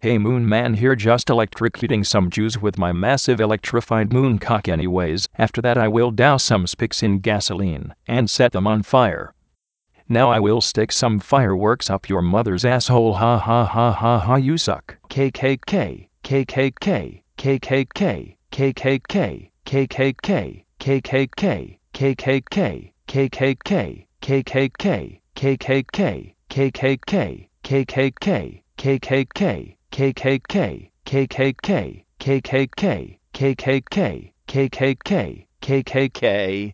Hey Moon Man here, just electrocuting some Jews with my massive electrified moon cock anyways. After that I will douse some spicks in gasoline and set them on fire. Now I will stick some fireworks up your mother's asshole, ha ha ha ha ha, you suck. KKK, KKK, KKK, KKK, KKK, KKK, KKK, KKK, KKK, KKK, KKK, KKK, KKK, KKK, KKK, KKK, KKK, KKK, KKK.